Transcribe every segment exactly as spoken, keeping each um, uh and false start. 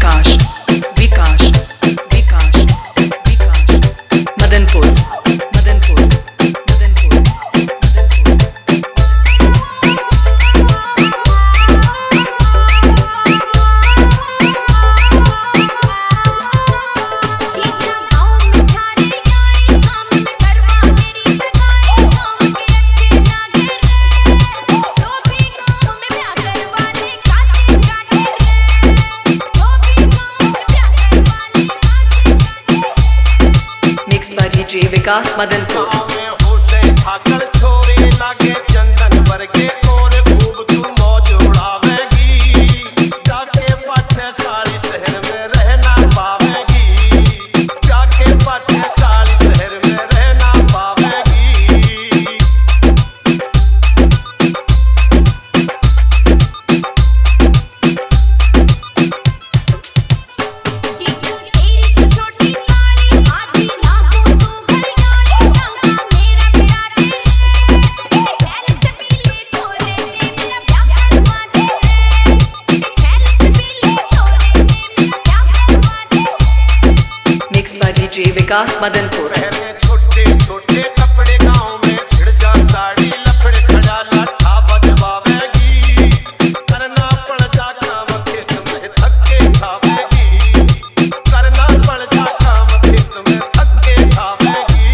विकास Vikas Vikas Vikas Madanpur Madanpur Madanpur DJ Vikas Madanpur खाकर छोरे लागे चंदन वर्गे और खूब तू मौज उड़ावेगी जाके पाछे सारी शहर में रहना पावेगी जाके पाछे सारी शहर में रहना पावेगी डीजे विकास मदनपुर पहले छोटे छोटे कपड़े गांव में छिड़ जा साड़ी लफड़े खड़ा लाठा बजवावेगी करना पड़ जा काम खेत में धक्के खावेगी करना पड़ जा काम खेत में धक्के खावेगी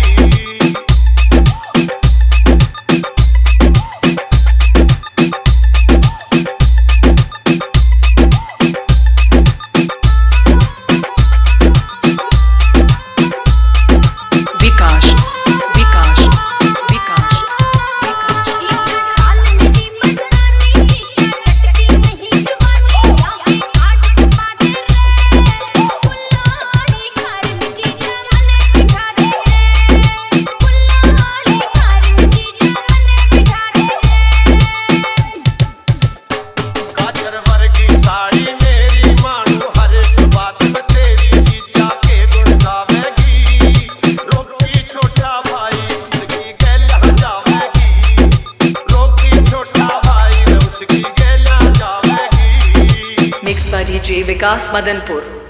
डीजे विकास मदनपुर।